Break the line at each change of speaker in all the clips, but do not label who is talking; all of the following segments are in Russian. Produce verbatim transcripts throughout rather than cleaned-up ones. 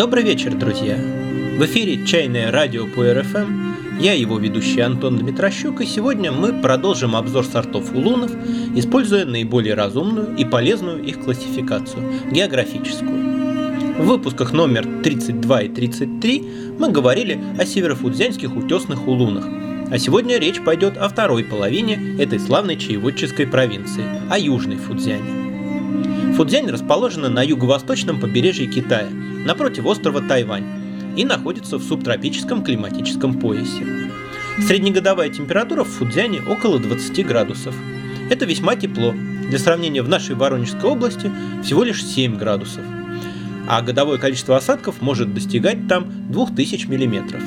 Добрый вечер, друзья! В эфире «Чайное радио» по эр эф эм. Я его ведущий Антон Дмитрощук, и сегодня мы продолжим обзор сортов улунов, используя наиболее разумную и полезную их классификацию – географическую. В выпусках номер тридцать два и тридцать три мы говорили о северофудзянских утесных улунах, а сегодня речь пойдет о второй половине этой славной чаеводческой провинции – о Южной Фудзяне. Фудзянь расположена на юго-восточном побережье Китая, напротив острова Тайвань, и находится в субтропическом климатическом поясе. Среднегодовая температура в Фудзяне около двадцати градусов. Это весьма тепло. Для сравнения, в нашей Воронежской области всего лишь семь градусов. А годовое количество осадков может достигать там двух тысяч миллиметров.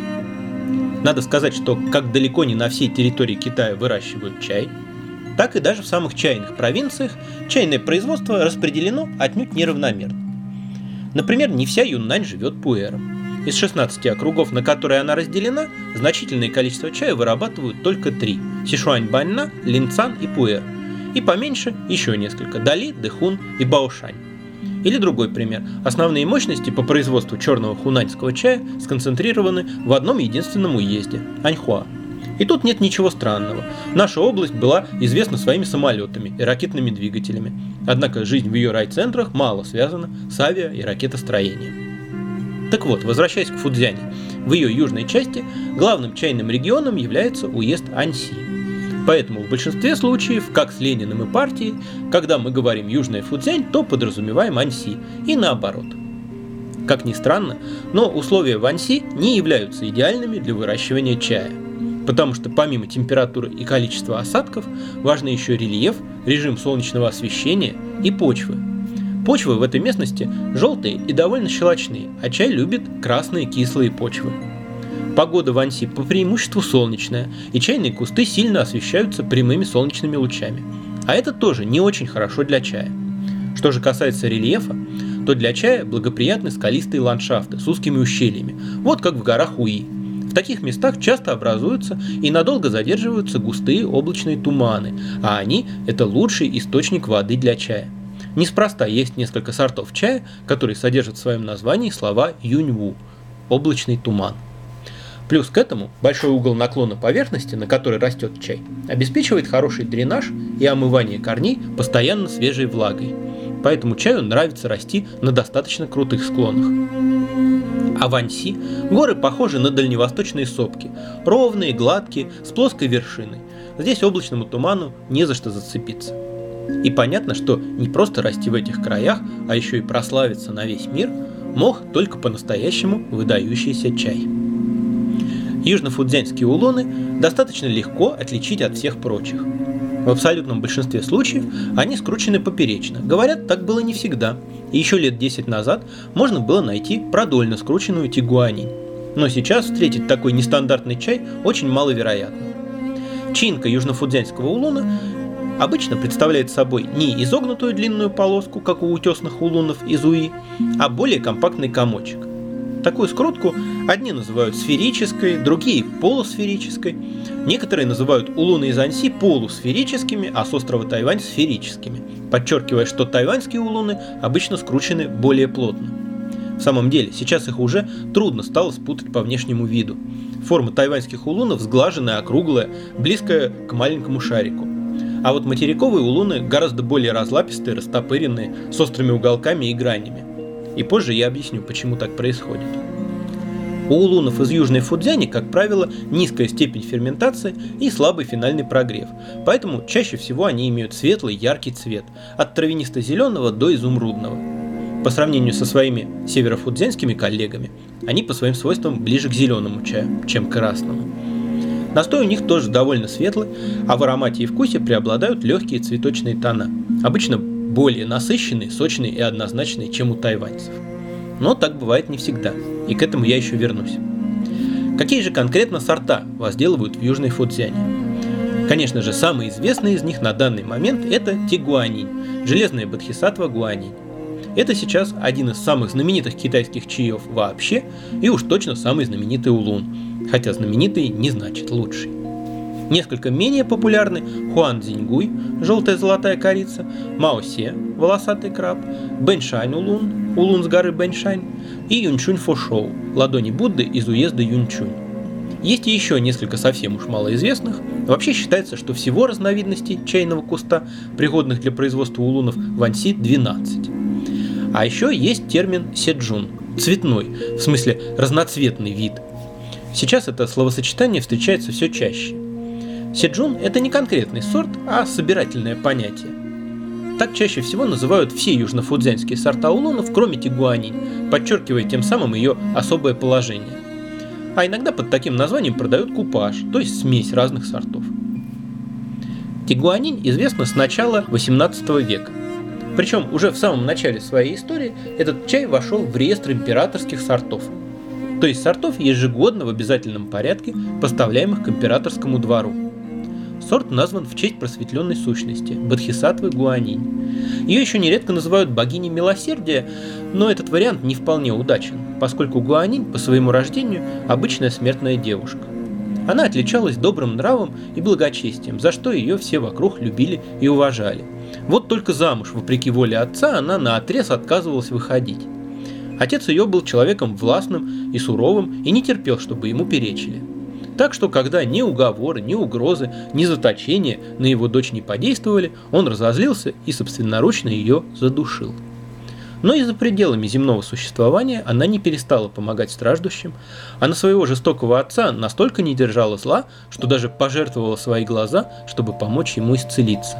Надо сказать, что как далеко не на всей территории Китая выращивают чай, так и даже в самых чайных провинциях чайное производство распределено отнюдь неравномерно. Например, не вся Юннань живет пуэром. Из шестнадцати округов, на которые она разделена, значительное количество чая вырабатывают только три – Сишуаньбаньна, Линцан и Пуэр. И поменьше еще несколько – Дали, Дэхун и Баошань. Или другой пример. Основные мощности по производству черного хунаньского чая сконцентрированы в одном единственном уезде – Аньхуа. И тут нет ничего странного. Наша область была известна своими самолетами и ракетными двигателями. Однако жизнь в ее райцентрах мало связана с авиа- и ракетостроением. Так вот, возвращаясь к Фудзяне, в ее южной части главным чайным регионом является уезд Аньси. Поэтому в большинстве случаев, как с Лениным и партией, когда мы говорим «Южная Фудзянь», то подразумеваем Аньси, и наоборот. Как ни странно, но условия в Аньси не являются идеальными для выращивания чая. Потому что помимо температуры и количества осадков, важны еще рельеф, режим солнечного освещения и почвы. Почвы в этой местности желтые и довольно щелочные, а чай любит красные кислые почвы. Погода в Аньси по преимуществу солнечная, и чайные кусты сильно освещаются прямыми солнечными лучами. А это тоже не очень хорошо для чая. Что же касается рельефа, то для чая благоприятны скалистые ландшафты с узкими ущельями, вот как в горах Уи. В таких местах часто образуются и надолго задерживаются густые облачные туманы, а они – это лучший источник воды для чая. Неспроста есть несколько сортов чая, которые содержат в своем названии слова юньву – облачный туман. Плюс к этому большой угол наклона поверхности, на которой растет чай, обеспечивает хороший дренаж и омывание корней постоянно свежей влагой. Поэтому чаю нравится расти на достаточно крутых склонах. А в Аньси горы похожи на дальневосточные сопки, ровные, гладкие, с плоской вершиной. Здесь облачному туману не за что зацепиться. И понятно, что не просто расти в этих краях, а еще и прославиться на весь мир мог только по-настоящему выдающийся чай. Южно-фудзянские улуны достаточно легко отличить от всех прочих. В абсолютном большинстве случаев они скручены поперечно. Говорят, так было не всегда. И еще лет десять назад можно было найти продольно скрученную тигуанинь. Но сейчас встретить такой нестандартный чай очень маловероятно. Чинка южно-фудзянского улуна обычно представляет собой не изогнутую длинную полоску, как у утесных улунов из Уи, а более компактный комочек. Такую скрутку одни называют сферической, другие полусферической. Некоторые называют улуны из Аньси полусферическими, а с острова Тайвань сферическими, подчеркивая, что тайваньские улуны обычно скручены более плотно. В самом деле, сейчас их уже трудно стало спутать по внешнему виду. Форма тайваньских улунов сглаженная, округлая, близкая к маленькому шарику. А вот материковые улуны гораздо более разлапистые, растопыренные, с острыми уголками и гранями. И позже я объясню, почему так происходит. У улунов из Южной Фудзяни, как правило, низкая степень ферментации и слабый финальный прогрев, поэтому чаще всего они имеют светлый, яркий цвет, от травянисто-зеленого до изумрудного. По сравнению со своими северофудзянскими коллегами, они по своим свойствам ближе к зеленому чаю, чем к красному. Настой у них тоже довольно светлый, а в аромате и вкусе преобладают легкие цветочные тона, обычно более насыщенные, сочные и однозначные, чем у тайваньцев. Но так бывает не всегда, и к этому я еще вернусь. Какие же конкретно сорта возделывают в Южной Фудзяне? Конечно же, самый известный из них на данный момент – это тигуанинь, железная бодхисаттва гуанинь. Это сейчас один из самых знаменитых китайских чаев вообще, и уж точно самый знаменитый улун, хотя знаменитый не значит лучший. Несколько менее популярны хуанцзиньгуй, желтая золотая корица, маосе, волосатый краб, бэньшань улун, улун с горы Бэньшань, и Юньчунь Фошоу, ладони Будды из уезда Юньчунь. Есть и еще несколько совсем уж малоизвестных. Вообще считается, что всего разновидностей чайного куста, пригодных для производства улунов, в Аньси двенадцать. А еще есть термин седжун – цветной, в смысле разноцветный вид. Сейчас это словосочетание встречается все чаще. Седжун – это не конкретный сорт, а собирательное понятие. Так чаще всего называют все южнофудзянские сорта улунов, кроме тигуанинь, подчеркивая тем самым ее особое положение. А иногда под таким названием продают купаж, то есть смесь разных сортов. Тигуанинь известна с начала восемнадцатого века. Причем уже в самом начале своей истории этот чай вошел в реестр императорских сортов, то есть сортов, ежегодно в обязательном порядке поставляемых к императорскому двору. Сорт назван в честь просветленной сущности – Бодхисаттвы Гуанинь. Ее еще нередко называют богиней милосердия, но этот вариант не вполне удачен, поскольку Гуанинь по своему рождению обычная смертная девушка. Она отличалась добрым нравом и благочестием, за что ее все вокруг любили и уважали. Вот только замуж, вопреки воле отца, она наотрез отказывалась выходить. Отец ее был человеком властным и суровым и не терпел, чтобы ему перечили. Так что, когда ни уговоры, ни угрозы, ни заточения на его дочь не подействовали, он разозлился и собственноручно ее задушил. Но и за пределами земного существования она не перестала помогать страждущим, а на своего жестокого отца настолько не держала зла, что даже пожертвовала свои глаза, чтобы помочь ему исцелиться.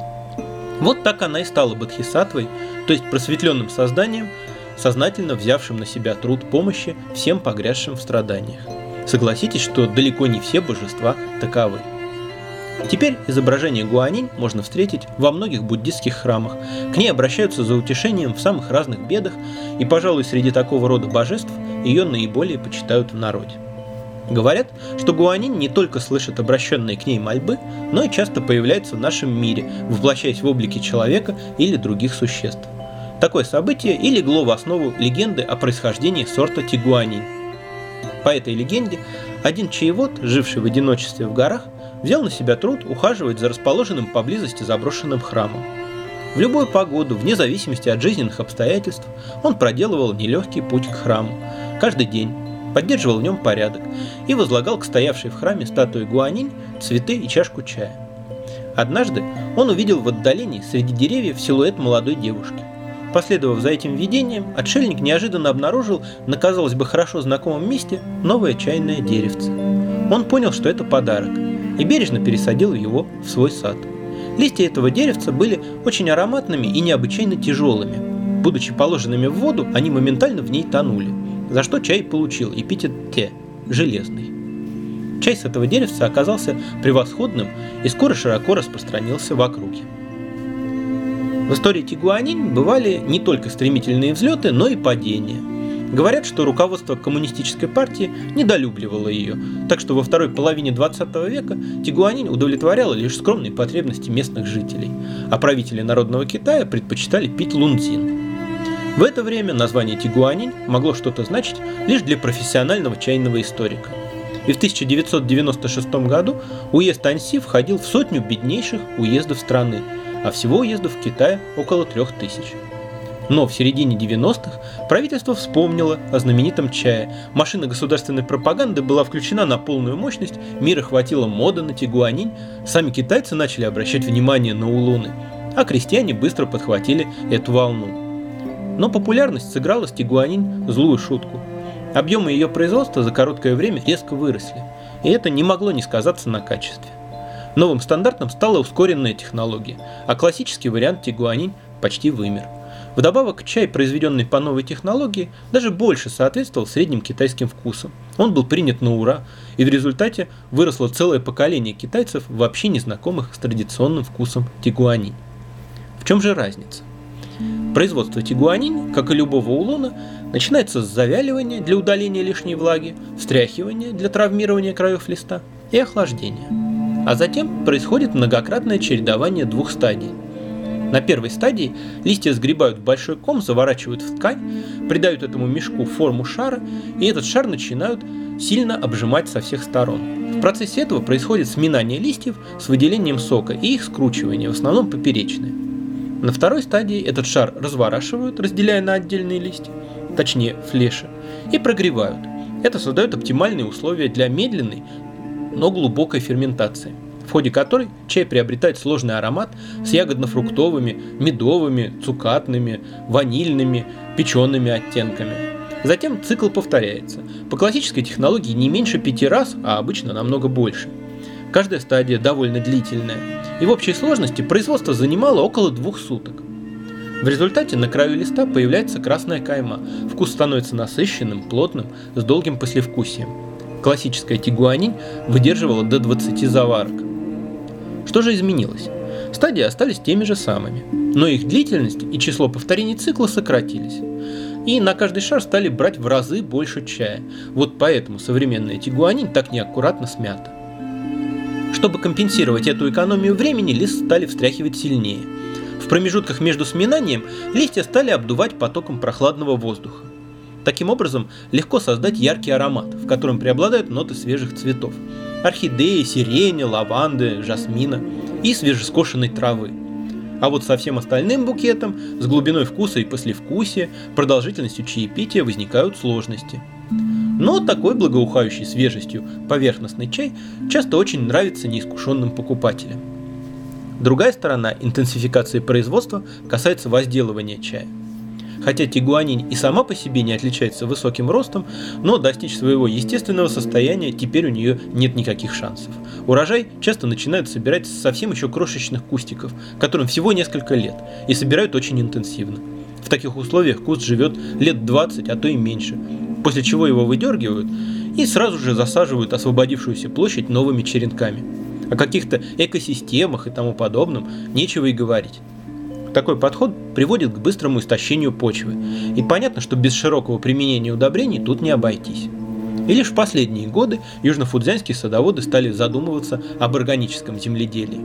Вот так она и стала бодхисаттвой, то есть просветленным созданием, сознательно взявшим на себя труд помощи всем погрязшим в страданиях. Согласитесь, что далеко не все божества таковы. Теперь изображение Гуанинь можно встретить во многих буддистских храмах. К ней обращаются за утешением в самых разных бедах, и, пожалуй, среди такого рода божеств ее наиболее почитают в народе. Говорят, что Гуанинь не только слышит обращенные к ней мольбы, но и часто появляется в нашем мире, воплощаясь в облике человека или других существ. Такое событие и легло в основу легенды о происхождении сорта тигуанинь. По этой легенде, один чаевод, живший в одиночестве в горах, взял на себя труд ухаживать за расположенным поблизости заброшенным храмом. В любую погоду, вне зависимости от жизненных обстоятельств, он проделывал нелегкий путь к храму. Каждый день поддерживал в нем порядок и возлагал к стоявшей в храме статуе Гуанинь цветы и чашку чая. Однажды он увидел в отдалении среди деревьев силуэт молодой девушки. Последовав за этим видением, отшельник неожиданно обнаружил на, казалось бы, хорошо знакомом месте новое чайное деревце. Он понял, что это подарок, и бережно пересадил его в свой сад. Листья этого деревца были очень ароматными и необычайно тяжелыми. Будучи положенными в воду, они моментально в ней тонули, за что чай получил эпитет «те» – «железный». Чай с этого деревца оказался превосходным и скоро широко распространился в округе. В истории тигуанинь бывали не только стремительные взлеты, но и падения. Говорят, что руководство коммунистической партии недолюбливало ее, так что во второй половине двадцатого века тигуанинь удовлетворяла лишь скромные потребности местных жителей, а правители народного Китая предпочитали пить лунцзин. В это время название тигуанинь могло что-то значить лишь для профессионального чайного историка. И в тысяча девятьсот девяносто шестом году уезд Аньси входил в сотню беднейших уездов страны, а всего уездов в Китае около трех тысяч. Но в середине девяностых правительство вспомнило о знаменитом чае, машина государственной пропаганды была включена на полную мощность, мира хватило моды на тигуанинь, сами китайцы начали обращать внимание на улуны, а крестьяне быстро подхватили эту волну. Но популярность сыграла с тигуанинь злую шутку. Объемы ее производства за короткое время резко выросли, и это не могло не сказаться на качестве. Новым стандартом стала ускоренная технология, а классический вариант тигуанинь почти вымер. Вдобавок, чай, произведенный по новой технологии, даже больше соответствовал средним китайским вкусам. Он был принят на ура, и в результате выросло целое поколение китайцев, вообще незнакомых с традиционным вкусом тигуанинь. В чем же разница? Производство тигуанинь, как и любого улуна, начинается с завяливания для удаления лишней влаги, встряхивания для травмирования краев листа и охлаждения. А затем происходит многократное чередование двух стадий. На первой стадии листья сгребают в большой ком, заворачивают в ткань, придают этому мешку форму шара, и этот шар начинают сильно обжимать со всех сторон. В процессе этого происходит сминание листьев с выделением сока и их скручивание, в основном поперечное. На второй стадии этот шар разворачивают, разделяя на отдельные листья, точнее флеши, и прогревают. Это создает оптимальные условия для медленной, но глубокой ферментации, в ходе которой чай приобретает сложный аромат с ягодно-фруктовыми, медовыми, цукатными, ванильными, печеными оттенками. Затем цикл повторяется. По классической технологии не меньше пяти раз, а обычно намного больше. Каждая стадия довольно длительная, и в общей сложности производство занимало около двух суток. В результате на краю листа появляется красная кайма, вкус становится насыщенным, плотным, с долгим послевкусием. Классическая тигуанинь выдерживала до двадцати заварок. Что же изменилось? Стадии остались теми же самыми, но их длительность и число повторений цикла сократились. И на каждый шар стали брать в разы больше чая. Вот поэтому современная тигуанинь так неаккуратно смята. Чтобы компенсировать эту экономию времени, лист стали встряхивать сильнее. В промежутках между сминанием листья стали обдувать потоком прохладного воздуха. Таким образом, легко создать яркий аромат, в котором преобладают ноты свежих цветов – орхидеи, сирени, лаванды, жасмина и свежескошенной травы. А вот со всем остальным букетом, с глубиной вкуса и послевкусия, продолжительностью чаепития возникают сложности. Но такой благоухающий свежестью поверхностный чай часто очень нравится неискушенным покупателям. Другая сторона интенсификации производства касается возделывания чая. Хотя тигуанинь и сама по себе не отличается высоким ростом, но достичь своего естественного состояния теперь у нее нет никаких шансов. Урожай часто начинают собирать с совсем еще крошечных кустиков, которым всего несколько лет, и собирают очень интенсивно. В таких условиях куст живет лет двадцать, а то и меньше, после чего его выдергивают и сразу же засаживают освободившуюся площадь новыми черенками. О каких-то экосистемах и тому подобном нечего и говорить. Такой подход приводит к быстрому истощению почвы, и понятно, что без широкого применения удобрений тут не обойтись. И лишь в последние годы южнофудзянские садоводы стали задумываться об органическом земледелии.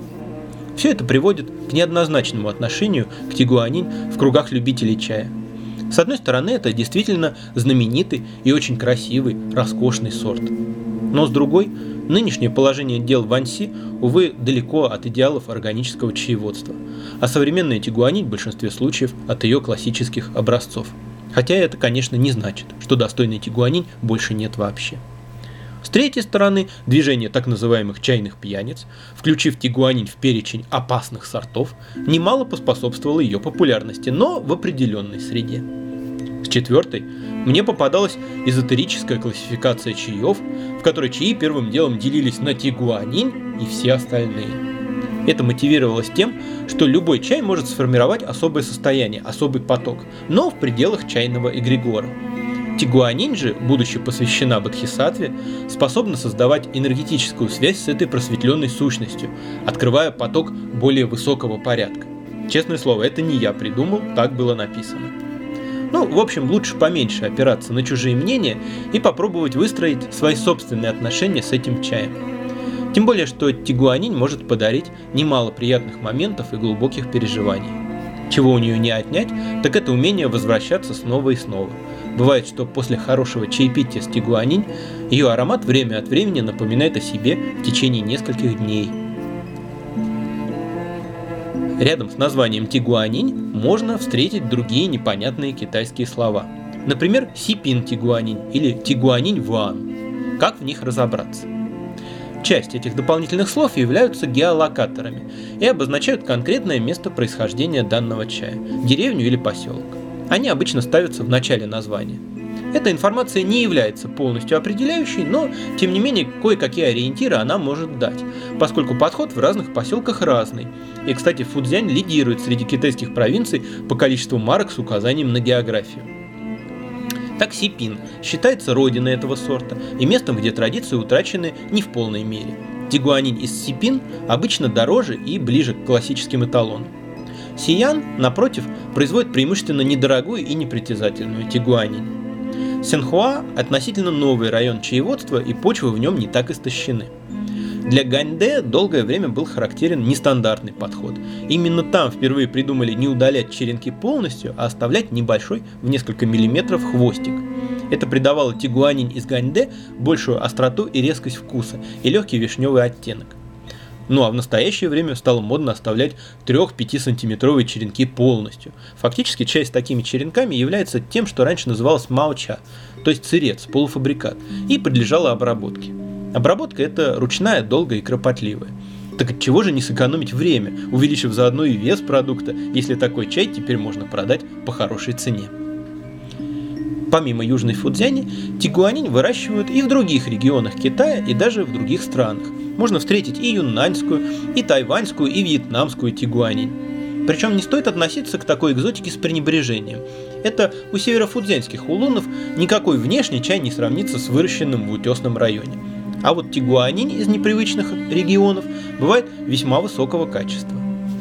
Все это приводит к неоднозначному отношению к тигуанинь в кругах любителей чая. С одной стороны, это действительно знаменитый и очень красивый, роскошный сорт. Но с другой, нынешнее положение дел в Аньси, увы, далеко от идеалов органического чаеводства, а современная тигуанинь в большинстве случаев от ее классических образцов. Хотя это, конечно, не значит, что достойной тигуанинь больше нет вообще. С третьей стороны, движение так называемых чайных пьяниц, включив тигуанинь в перечень опасных сортов, немало поспособствовало ее популярности, но в определенной среде. С четвертой, мне попадалась эзотерическая классификация чаев, в которой чаи первым делом делились на тигуанинь и все остальные. Это мотивировалось тем, что любой чай может сформировать особое состояние, особый поток, но в пределах чайного эгрегора. Тигуанинь же, будучи посвящена Бодхисаттве, способна создавать энергетическую связь с этой просветленной сущностью, открывая поток более высокого порядка. Честное слово, это не я придумал, так было написано. Ну, в общем, лучше поменьше опираться на чужие мнения и попробовать выстроить свои собственные отношения с этим чаем. Тем более, что тигуанинь может подарить немало приятных моментов и глубоких переживаний. Чего у нее не отнять, так это умение возвращаться снова и снова. Бывает, что после хорошего чаепития с тигуанинь ее аромат время от времени напоминает о себе в течение нескольких дней. Рядом с названием тигуанинь можно встретить другие непонятные китайские слова. Например, сипин тигуанинь или тигуанинь ван. Как в них разобраться? Часть этих дополнительных слов являются геолокаторами и обозначают конкретное место происхождения данного чая, деревню или поселок. Они обычно ставятся в начале названия. Эта информация не является полностью определяющей, но, тем не менее, кое-какие ориентиры она может дать, поскольку подход в разных поселках разный. И, кстати, Фудзянь лидирует среди китайских провинций по количеству марок с указанием на географию. Так Сипин считается родиной этого сорта и местом, где традиции утрачены не в полной мере. Тигуанинь из Сипин обычно дороже и ближе к классическим эталонам. Сиян, напротив, производит преимущественно недорогую и непритязательную тигуанинь. Сянхуа – относительно новый район чаеводства, и почвы в нем не так истощены. Для Ганьдэ долгое время был характерен нестандартный подход. Именно там впервые придумали не удалять черенки полностью, а оставлять небольшой в несколько миллиметров хвостик. Это придавало тигуанинь из Ганьдэ большую остроту и резкость вкуса и легкий вишневый оттенок. Ну а в настоящее время стало модно оставлять три-пять сантиметровые черенки полностью. Фактически чай с такими черенками является тем, что раньше называлось мао-ча, то есть сырец, полуфабрикат, и подлежало обработке. Обработка это ручная, долгая и кропотливая. Так отчего же не сэкономить время, увеличив заодно и вес продукта, если такой чай теперь можно продать по хорошей цене? Помимо Южной Фудзяни, тигуанин выращивают и в других регионах Китая, и даже в других странах. Можно встретить и юннаньскую, и тайваньскую, и вьетнамскую тигуанин. Причем не стоит относиться к такой экзотике с пренебрежением. Это у северофудзянских улунов никакой внешний чай не сравнится с выращенным в утесном районе. А вот тигуанин из непривычных регионов бывает весьма высокого качества.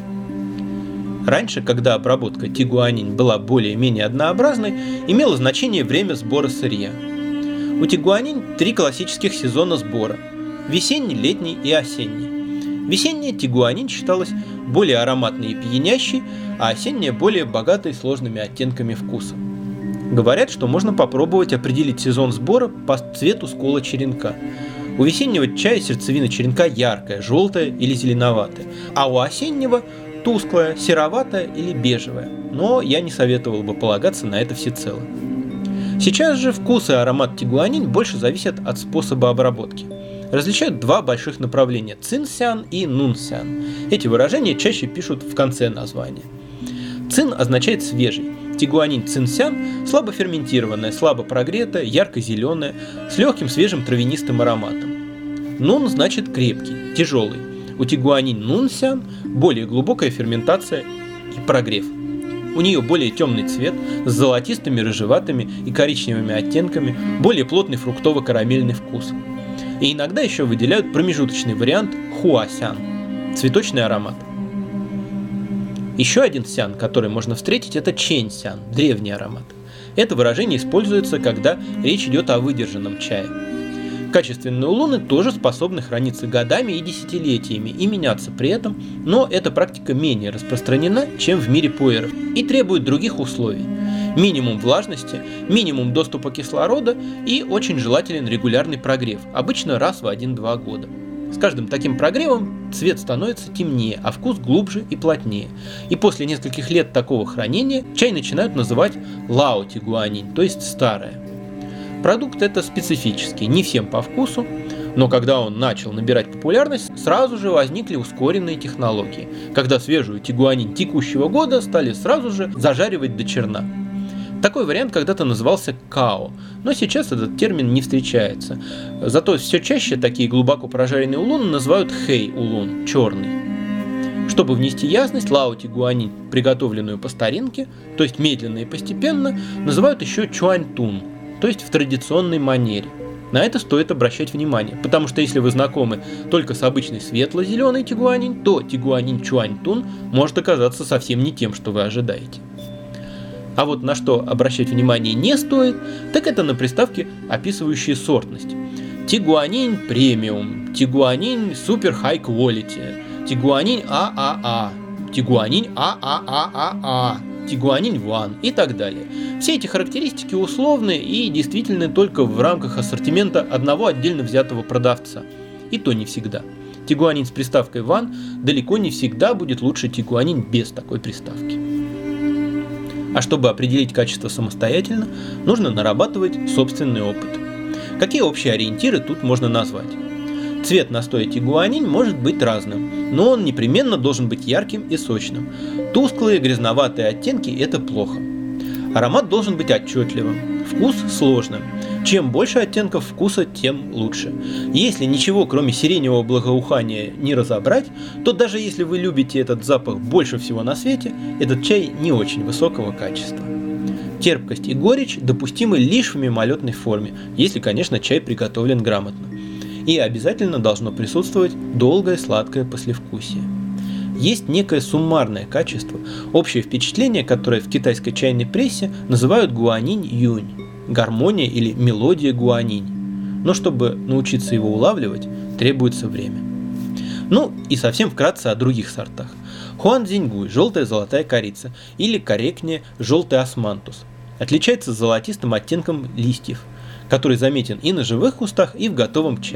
Раньше, когда обработка тигуанин была более-менее однообразной, имело значение время сбора сырья. У тигуанин три классических сезона сбора – весенний, летний и осенний. Весенняя тигуанин считалась более ароматной и пьянящей, а осенняя более богатой сложными оттенками вкуса. Говорят, что можно попробовать определить сезон сбора по цвету скола черенка. У весеннего чая сердцевина черенка яркая, желтая или зеленоватая, а у осеннего – тусклая, сероватая или бежевая, но я не советовал бы полагаться на это всецело. Сейчас же вкус и аромат тигуанин больше зависят от способа обработки. Различают два больших направления – цинсян и нунсян. Эти выражения чаще пишут в конце названия. Цин означает свежий. Тигуанин цинсян – слабо ферментированная, слабо прогретая, ярко-зеленая, с легким свежим травянистым ароматом. Нун значит крепкий, тяжелый. У тигуанин нунсян более глубокая ферментация и прогрев. У нее более темный цвет с золотистыми, рыжеватыми и коричневыми оттенками, более плотный фруктово-карамельный вкус. И иногда еще выделяют промежуточный вариант хуасян – цветочный аромат. Еще один сян, который можно встретить, это чэньсян – древний аромат. Это выражение используется, когда речь идет о выдержанном чае. Качественные улуны тоже способны храниться годами и десятилетиями и меняться при этом, но эта практика менее распространена, чем в мире пуэров, и требует других условий. Минимум влажности, минимум доступа кислорода и очень желателен регулярный прогрев, обычно раз в один-два года. С каждым таким прогревом цвет становится темнее, а вкус глубже и плотнее. И после нескольких лет такого хранения чай начинают называть лао тигуанин, то есть старое. Продукт это специфический, не всем по вкусу, но когда он начал набирать популярность, сразу же возникли ускоренные технологии, когда свежую тигуанин текущего года стали сразу же зажаривать до черна. Такой вариант когда-то назывался као, но сейчас этот термин не встречается. Зато все чаще такие глубоко прожаренные улуны называют хэй-улун, черный. Чтобы внести ясность, лао тигуанин, приготовленную по старинке, то есть медленно и постепенно, называют еще чуаньтун, то есть в традиционной манере. На это стоит обращать внимание, потому что если вы знакомы только с обычной светло-зеленой тигуанин, то тигуанин чуаньтун может оказаться совсем не тем, что вы ожидаете. А вот на что обращать внимание не стоит, так это на приставки, описывающие сортность. Тигуанин премиум, тигуанин супер хай quality, тигуанин ААА, тигуанин ААААА, тигуанин ван и так далее. Все эти характеристики условны и действительны только в рамках ассортимента одного отдельно взятого продавца. И то не всегда. Тигуанин с приставкой ван далеко не всегда будет лучше тигуанин без такой приставки. А чтобы определить качество самостоятельно, нужно нарабатывать собственный опыт. Какие общие ориентиры тут можно назвать? Цвет настоя тигуанин может быть разным, но он непременно должен быть ярким и сочным. Тусклые, грязноватые оттенки – это плохо. Аромат должен быть отчетливым, вкус сложным. Чем больше оттенков вкуса, тем лучше. Если ничего, кроме сиреневого благоухания, не разобрать, то даже если вы любите этот запах больше всего на свете, этот чай не очень высокого качества. Терпкость и горечь допустимы лишь в мимолетной форме, если, конечно, чай приготовлен грамотно. И обязательно должно присутствовать долгое сладкое послевкусие. Есть некое суммарное качество, общее впечатление, которое в китайской чайной прессе называют гуанинь-юнь, гармония или мелодия гуанинь. Но чтобы научиться его улавливать, требуется время. Ну и совсем вкратце о других сортах. Хуанцзиньгуй – желтая золотая корица, или корректнее желтый османтус. Отличается золотистым оттенком листьев, который заметен и на живых кустах, и в готовом чае.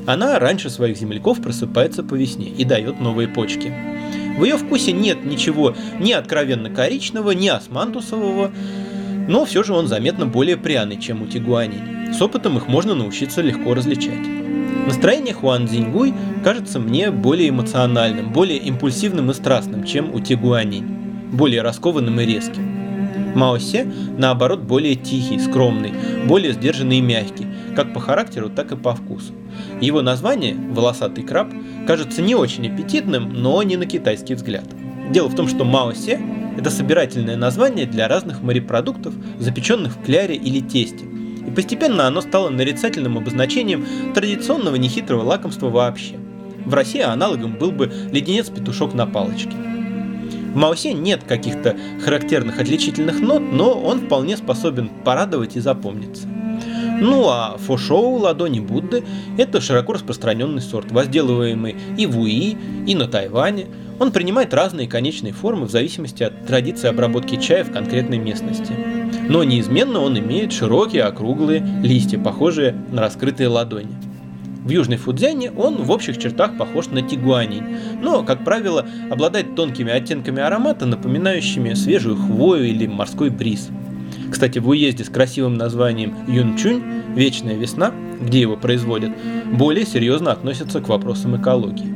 Она раньше своих земляков просыпается по весне и дает новые почки. В ее вкусе нет ничего ни откровенно коричневого, ни османтусового, но все же он заметно более пряный, чем у тигуанинь. С опытом их можно научиться легко различать. Настроение хуанцзиньгуй кажется мне более эмоциональным, более импульсивным и страстным, чем у тигуанинь, более раскованным и резким. Маосе, наоборот, более тихий, скромный, более сдержанный и мягкий, как по характеру, так и по вкусу. Его название, волосатый краб, кажется не очень аппетитным, но не на китайский взгляд. Дело в том, что маосе – это собирательное название для разных морепродуктов, запеченных в кляре или тесте. И постепенно оно стало нарицательным обозначением традиционного нехитрого лакомства вообще. В России аналогом был бы леденец-петушок на палочке. В маосе нет каких-то характерных отличительных нот, но он вполне способен порадовать и запомниться. Ну а фошоу ладони Будды – это широко распространенный сорт, возделываемый и в Уи, и на Тайване. Он принимает разные конечные формы в зависимости от традиции обработки чая в конкретной местности. Но неизменно он имеет широкие округлые листья, похожие на раскрытые ладони. В Южной Фудзяне он в общих чертах похож на тигуанинь, но, как правило, обладает тонкими оттенками аромата, напоминающими свежую хвою или морской бриз. Кстати, в уезде с красивым названием Юнчунь «Вечная весна», где его производят, более серьезно относятся к вопросам экологии.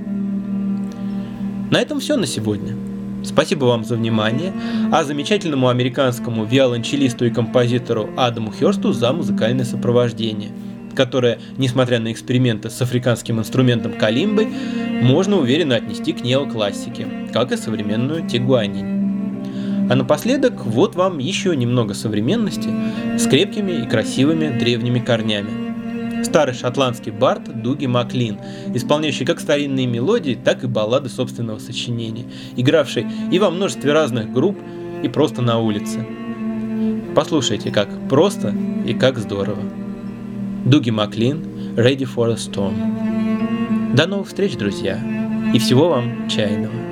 На этом все на сегодня. Спасибо вам за внимание, а замечательному американскому виолончелисту и композитору Адаму Хёрсту за музыкальное сопровождение, которое, несмотря на эксперименты с африканским инструментом калимбой, можно уверенно отнести к неоклассике, как и современную тигуанинь. А напоследок вот вам еще немного современности с крепкими и красивыми древними корнями. Старый шотландский бард Дуги Маклин, исполняющий как старинные мелодии, так и баллады собственного сочинения, игравший и во множестве разных групп, и просто на улице. Послушайте, как просто и как здорово. Дуги Маклин, Ready for a Storm. До новых встреч, друзья, и всего вам чайного.